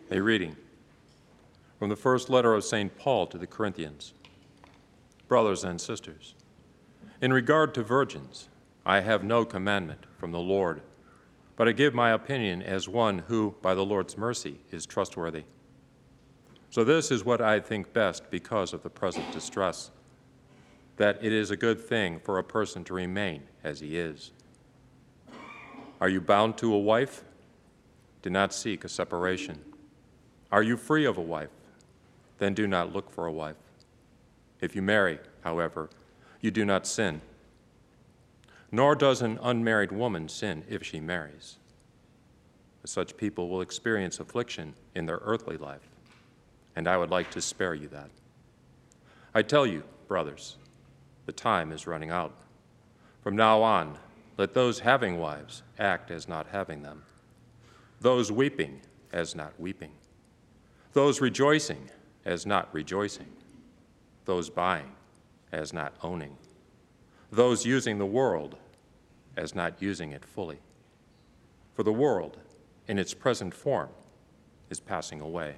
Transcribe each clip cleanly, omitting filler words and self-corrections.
A reading from the first letter of St. Paul to the Corinthians. Brothers and sisters, in regard to virgins, I have no commandment from the Lord, but I give my opinion as one who, by the Lord's mercy, is trustworthy. So this is what I think best because of the present distress, that it is a good thing for a person to remain as he is. Are you bound to a wife? Do not seek a separation. Are you free of a wife? Then do not look for a wife. If you marry, however, you do not sin. Nor does an unmarried woman sin if she marries. But such people will experience affliction in their earthly life, and I would like to spare you that. I tell you, brothers, the time is running out. From now on, let those having wives act as not having them, those weeping as not weeping, those rejoicing as not rejoicing, those buying as not owning, those using the world as not using it fully. For the world, in its present form, is passing away.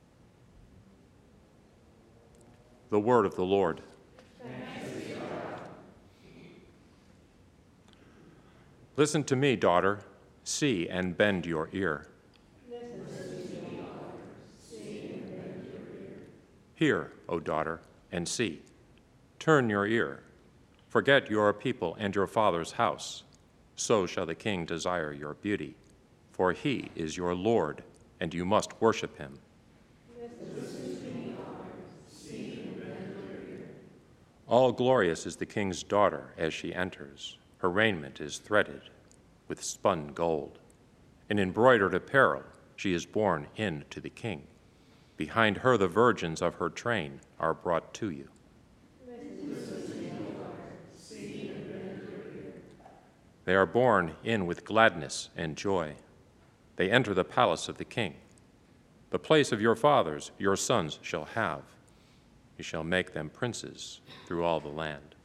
The word of the Lord. Thanks be to God. Listen to me, daughter. See and bend your ear. Hear, O daughter, and see. Turn your ear. Forget your people and your father's house. So shall the king desire your beauty, for he is your Lord, and you must worship him. All glorious is the king's daughter as she enters. Her raiment is threaded with spun gold. In embroidered apparel she is borne in to the king. Behind her the virgins of her train are brought to you. They are borne in with gladness and joy. They enter the palace of the king. The place of your fathers your sons shall have. You shall make them princes through all the land.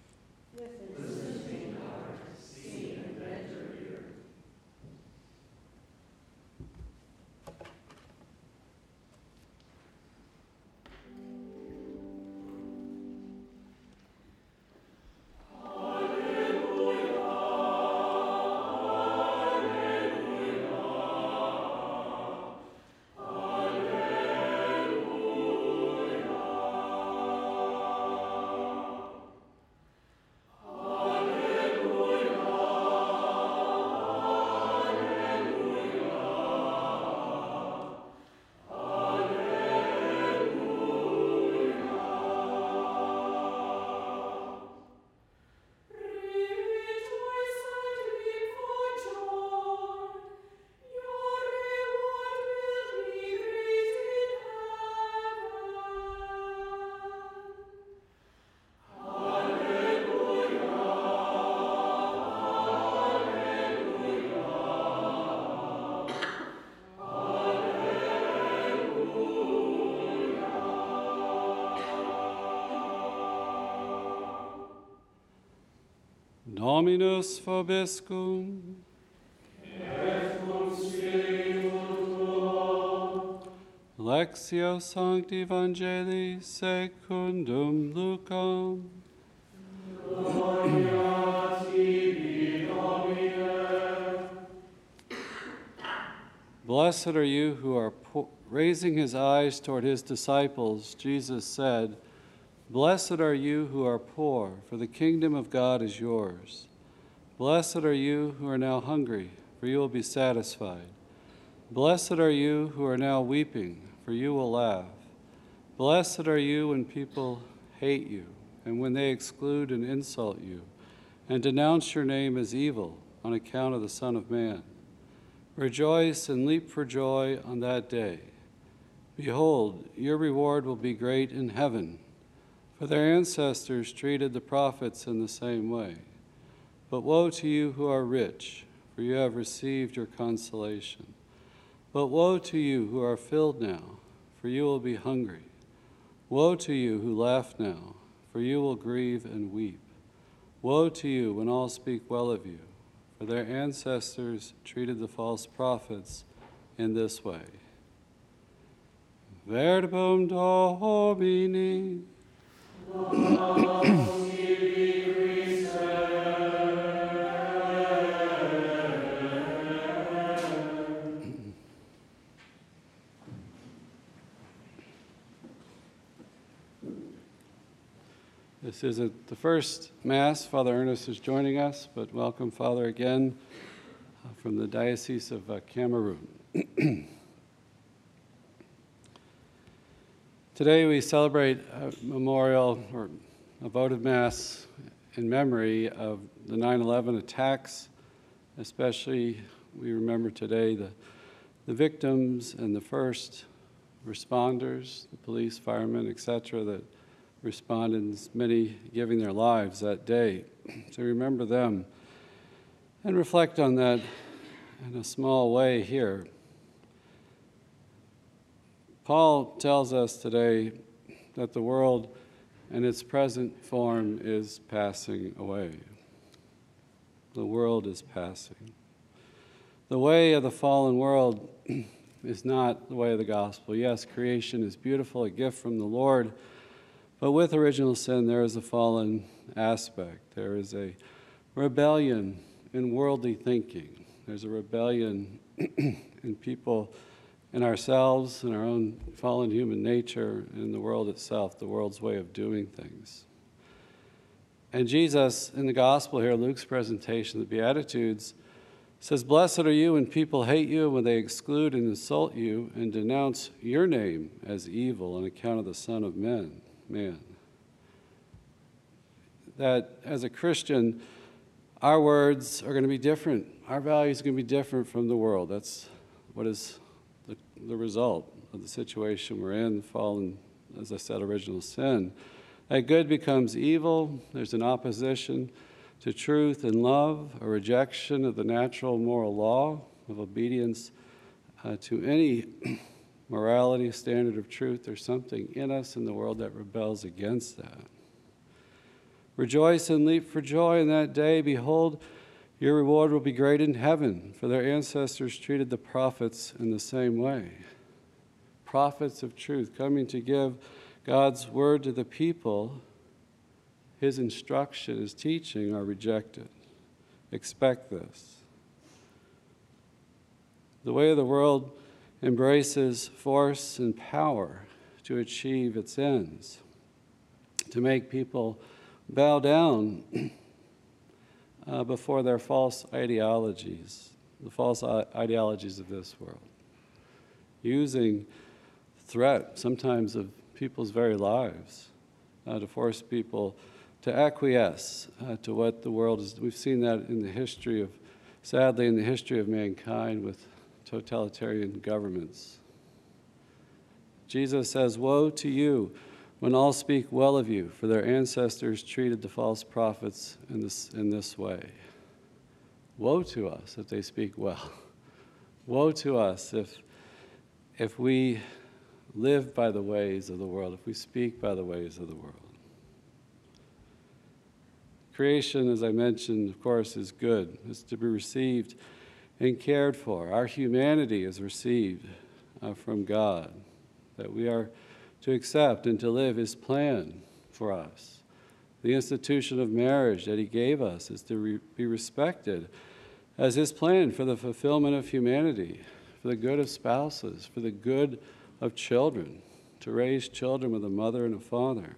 Dominus vobiscum. Et cum spiritu tuo. Lectio Sancti Evangelii secundum Lucam. Gloria tibi, Domine. Blessed are you who are raising his eyes toward his disciples. Jesus said, Blessed are you who are poor, for the kingdom of God is yours. Blessed are you who are now hungry, for you will be satisfied. Blessed are you who are now weeping, for you will laugh. Blessed are you when people hate you, and when they exclude and insult you, and denounce your name as evil on account of the Son of Man. Rejoice and leap for joy on that day. Behold, your reward will be great in heaven, for their ancestors treated the prophets in the same way. But woe to you who are rich, for you have received your consolation. But woe to you who are filled now, for you will be hungry. Woe to you who laugh now, for you will grieve and weep. Woe to you when all speak well of you, for their ancestors treated the false prophets in this way. Verbum Domini. This isn't the first Mass. Father Ernest is joining us, but welcome, Father, again from the Diocese of Cameroon. Today we celebrate a memorial or a votive Mass in memory of the 9/11 attacks. Especially, we remember today the victims and the first responders, the police, firemen, etc., that responded, many giving their lives that day. So remember them and reflect on that in a small way here. Paul tells us today that the world in its present form is passing away. The world is passing. The way of the fallen world is not the way of the gospel. Yes, creation is beautiful, a gift from the Lord, but with original sin there is a fallen aspect. There is a rebellion in worldly thinking. There's a rebellion in people, in ourselves, in our own fallen human nature, in the world itself, the world's way of doing things. And Jesus, in the gospel here, Luke's presentation of the Beatitudes, says, "Blessed are you when people hate you, when they exclude and insult you, and denounce your name as evil on account of the Son of Man." That as a Christian, our words are going to be different. Our values are going to be different from the world. That's what is the result of the situation we're in, fallen, as I said, original sin. That good becomes evil. There's an opposition to truth and love, a rejection of the natural moral law, of obedience to any morality, standard of truth. There's something in us in the world that rebels against that. Rejoice and leap for joy in that day. Behold, your reward will be great in heaven, for their ancestors treated the prophets in the same way. Prophets of truth coming to give God's word to the people, his instruction, his teaching are rejected. Expect this. The way of the world embraces force and power to achieve its ends, to make people bow down before their false ideologies, the false ideologies of this world, using threat, sometimes of people's very lives, to force people to acquiesce to what the world is. We've seen that in the history of, sadly, in the history of mankind with totalitarian governments. Jesus says, "Woe to you when all speak well of you, for their ancestors treated the false prophets in this way." Woe to us if they speak well. Woe to us if we live by the ways of the world, if we speak by the ways of the world. Creation, as I mentioned, of course, is good. It's to be received and cared for. Our humanity is received from God, that we are to accept and to live his plan for us. The institution of marriage that he gave us is to be respected as his plan for the fulfillment of humanity, for the good of spouses, for the good of children, to raise children with a mother and a father.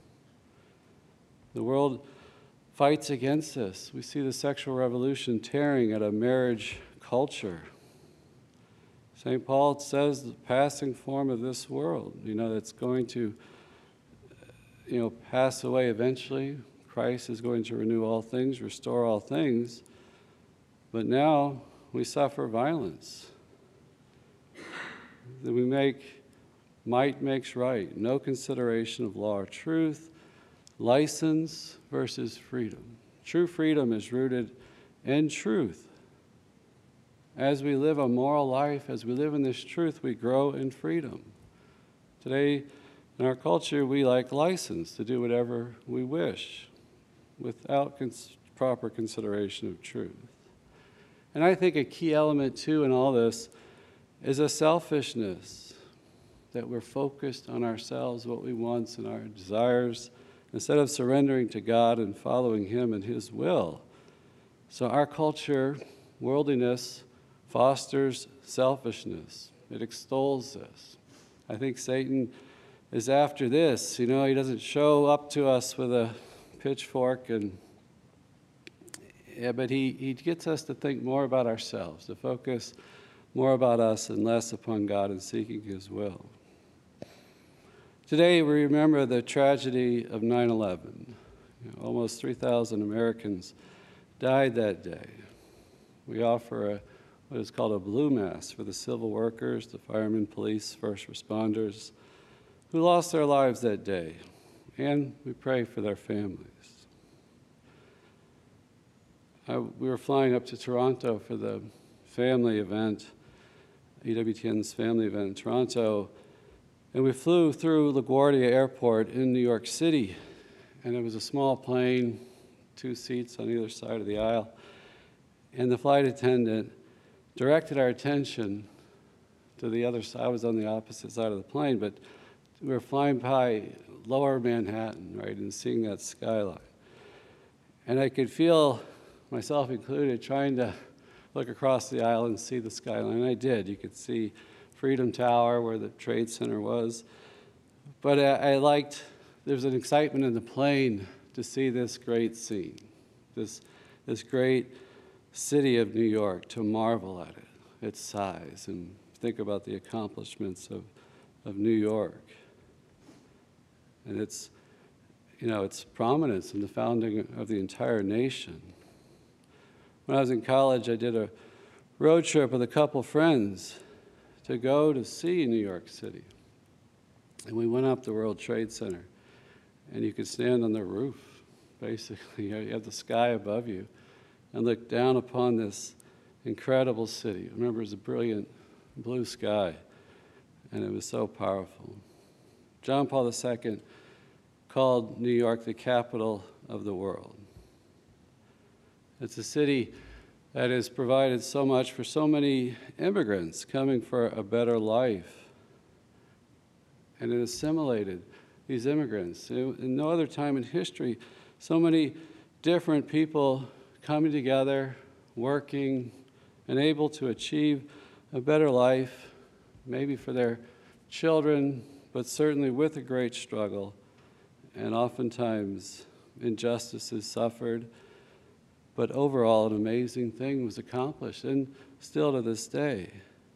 The world fights against this. We see the sexual revolution tearing at a marriage culture. St. Paul says the passing form of this world, that's going to, pass away eventually. Christ is going to renew all things, restore all things. But now we suffer violence. That we might makes right. No consideration of law or truth. License versus freedom. True freedom is rooted in truth. As we live a moral life, as we live in this truth, we grow in freedom. Today, in our culture, we like license to do whatever we wish without proper consideration of truth. And I think a key element, too, in all this is a selfishness. that we're focused on ourselves, what we want and our desires, instead of surrendering to God and following Him and His will. So our culture, worldliness, fosters selfishness. It extols this. I think Satan is after this. He doesn't show up to us with a pitchfork, but he gets us to think more about ourselves, to focus more about us and less upon God and seeking His will. Today we remember the tragedy of 9/11. Almost 3,000 Americans died that day. We offer what is called a blue mass for the civil workers, the firemen, police, first responders who lost their lives that day, and we pray for their families. We were flying up to Toronto for the family event, EWTN's family event in Toronto, and we flew through LaGuardia Airport in New York City, and it was a small plane, 2 seats on either side of the aisle, and the flight attendant directed our attention to the other side. I was on the opposite side of the plane, but we were flying by lower Manhattan, right, and seeing that skyline. And I could feel, myself included, trying to look across the aisle and see the skyline. And I did. You could see Freedom Tower where the Trade Center was. But I liked, there's an excitement in the plane to see this great scene, this great city of New York, to marvel at it, its size, and think about the accomplishments of New York. And its prominence in the founding of the entire nation. When I was in college, I did a road trip with a couple friends to go to see New York City. And we went up the World Trade Center, and you could stand on the roof, basically. You have the sky above you, and look down upon this incredible city. I remember it was a brilliant blue sky, and it was so powerful. John Paul II called New York the capital of the world. It's a city that has provided so much for so many immigrants coming for a better life. And it assimilated these immigrants. In no other time in history, so many different people coming together, working, and able to achieve a better life, maybe for their children, but certainly with a great struggle. And oftentimes injustices suffered. But overall, an amazing thing was accomplished, and still to this day.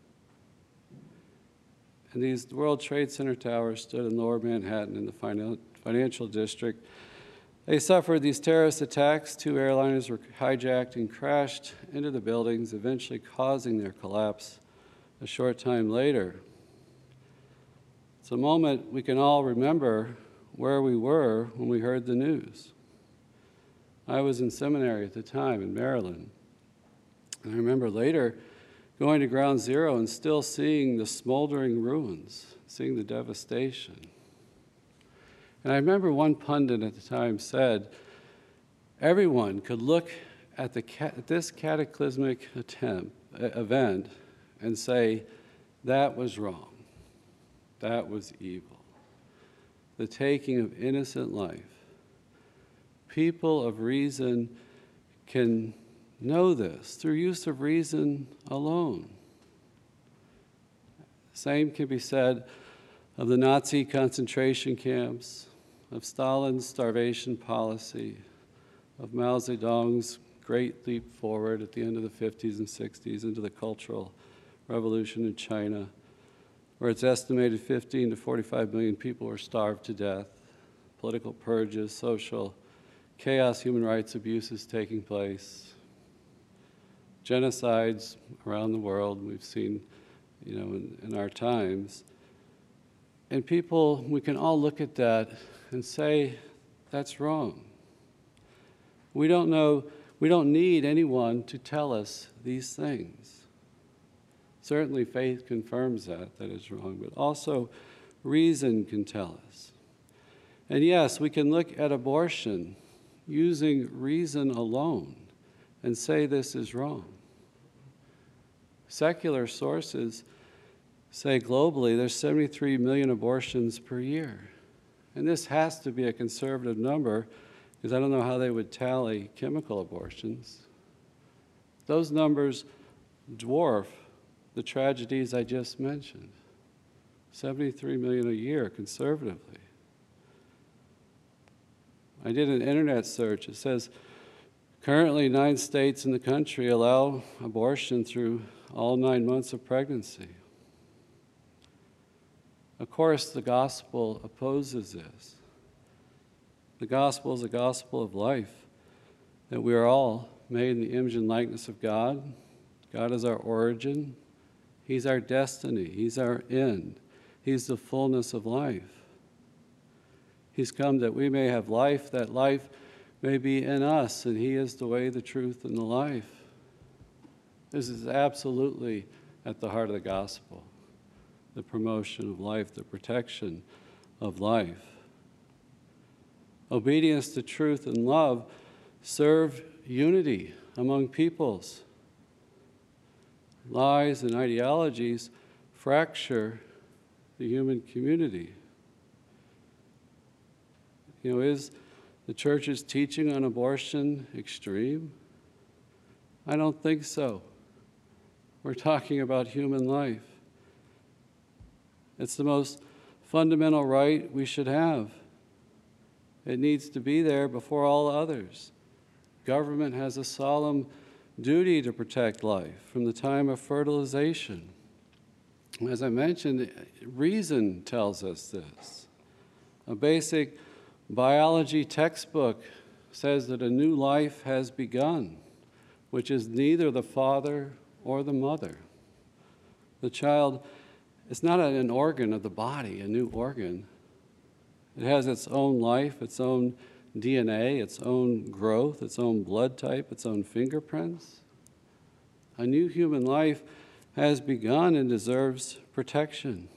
And these World Trade Center towers stood in lower Manhattan in the financial district. They suffered these terrorist attacks. 2 airliners were hijacked and crashed into the buildings, eventually causing their collapse a short time later. It's a moment we can all remember where we were when we heard the news. I was in seminary at the time in Maryland. And I remember later going to Ground Zero and still seeing the smoldering ruins, seeing the devastation. And I remember one pundit at the time said, everyone could look at this cataclysmic event and say, that was wrong, that was evil. The taking of innocent life. People of reason can know this through use of reason alone. Same can be said of the Nazi concentration camps, of Stalin's starvation policy, of Mao Zedong's great leap forward at the end of the 50s and 60s into the Cultural Revolution in China, where it's estimated 15 to 45 million people were starved to death, political purges, social chaos, human rights abuses taking place, genocides around the world we've seen, in our times. And people, we can all look at that and say, that's wrong. We don't need anyone to tell us these things. Certainly faith confirms that is wrong, but also reason can tell us. And yes, we can look at abortion using reason alone and say this is wrong. Secular sources say globally there's 73 million abortions per year. And this has to be a conservative number because I don't know how they would tally chemical abortions. Those numbers dwarf the tragedies I just mentioned. 73 million a year conservatively. I did an internet search. It says currently 9 states in the country allow abortion through all 9 months of pregnancy. Of course, the gospel opposes this. The gospel is a gospel of life, that we are all made in the image and likeness of God. God is our origin. He's our destiny. He's our end. He's the fullness of life. He's come that we may have life, that life may be in us, and He is the way, the truth, and the life. This is absolutely at the heart of the gospel, the promotion of life, the protection of life. Obedience to truth and love serve unity among peoples. Lies and ideologies fracture the human community. Is the church's teaching on abortion extreme? I don't think so. We're talking about human life. It's the most fundamental right we should have. It needs to be there before all others. Government has a solemn duty to protect life from the time of fertilization. As I mentioned, reason tells us this. A basic biology textbook says that a new life has begun, which is neither the father or the mother. The child is not an organ of the body, a new organ. It has its own life, its own DNA, its own growth, its own blood type, its own fingerprints. A new human life has begun and deserves protection.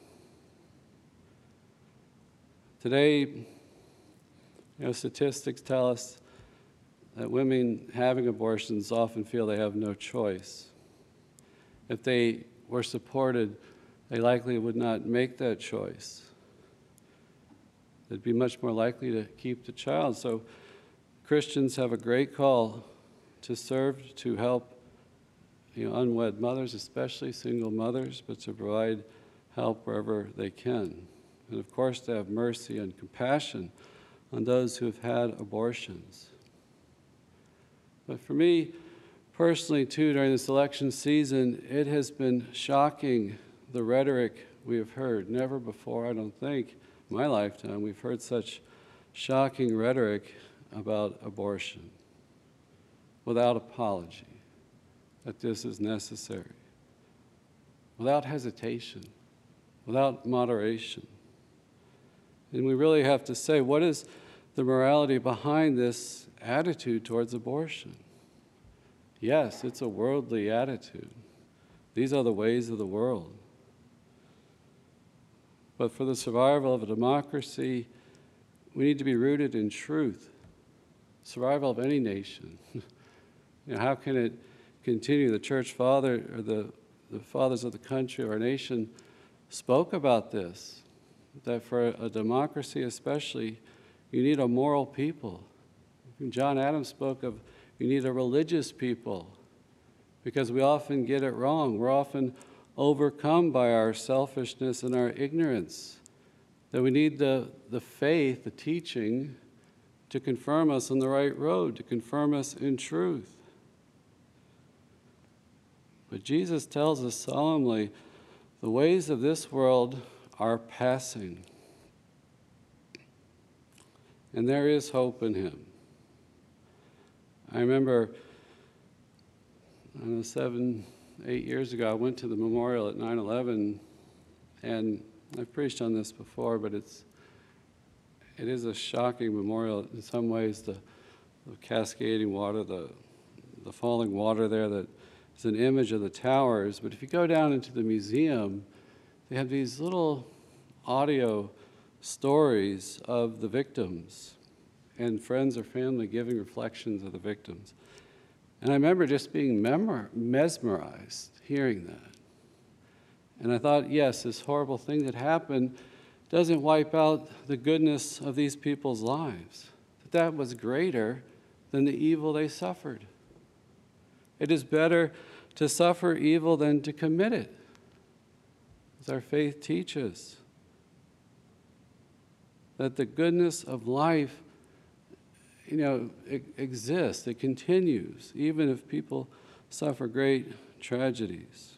Today, statistics tell us that women having abortions often feel they have no choice. If they were supported, they likely would not make that choice. They'd be much more likely to keep the child. So Christians have a great call to serve, to help unwed mothers, especially single mothers, but to provide help wherever they can. And of course, to have mercy and compassion on those who have had abortions. But for me, personally, too, during this election season, it has been shocking, the rhetoric we have heard. Never before, I don't think, in my lifetime, we've heard such shocking rhetoric about abortion without apology, that this is necessary, without hesitation, without moderation. And we really have to say, what is the morality behind this attitude towards abortion? Yes, it's a worldly attitude. These are the ways of the world. But for the survival of a democracy, we need to be rooted in truth. Survival of any nation. How can it continue? The church father, or the fathers of the country, our nation, spoke about this, that for a democracy especially, you need a moral people. John Adams spoke of you need a religious people, because we often get it wrong. We're often overcome by our selfishness and our ignorance, that we need the faith, the teaching, to confirm us on the right road, to confirm us in truth. But Jesus tells us solemnly, the ways of this world are passing, and there is hope in Him. I remember, 7, 8 years ago, I went to the memorial at 9/11, and I've preached on this before, but it is a shocking memorial in some ways. The cascading water, the falling water there, that is an image of the towers. But if you go down into the museum, they have these little audio stories of the victims and friends or family giving reflections of the victims. And I remember just being mesmerized hearing that. And I thought, yes, this horrible thing that happened doesn't wipe out the goodness of these people's lives. That was greater than the evil they suffered. It is better to suffer evil than to commit it, as our faith teaches. That the goodness of life, exists, it continues, even if people suffer great tragedies.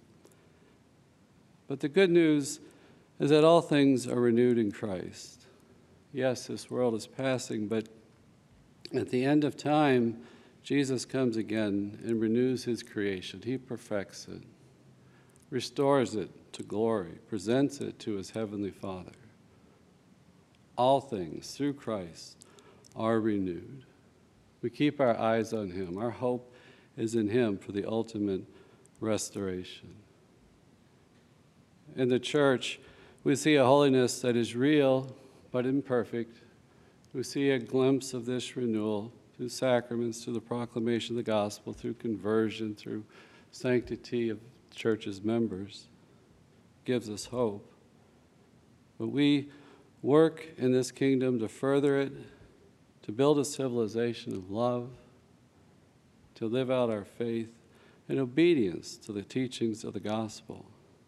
But the good news is that all things are renewed in Christ. Yes, this world is passing, but at the end of time, Jesus comes again and renews his creation. He perfects it, restores it to glory, presents it to his heavenly Father. All things, through Christ, are renewed. We keep our eyes on him. Our hope is in him for the ultimate restoration. In the church, we see a holiness that is real but imperfect. We see a glimpse of this renewal through sacraments, through the proclamation of the gospel, through conversion, through sanctity of the church's members. It gives us hope. But we work in this kingdom to further it, to build a civilization of love, to live out our faith in obedience to the teachings of the gospel.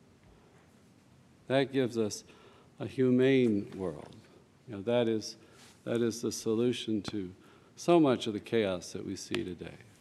That gives us a humane world. That is the solution to so much of the chaos that we see today.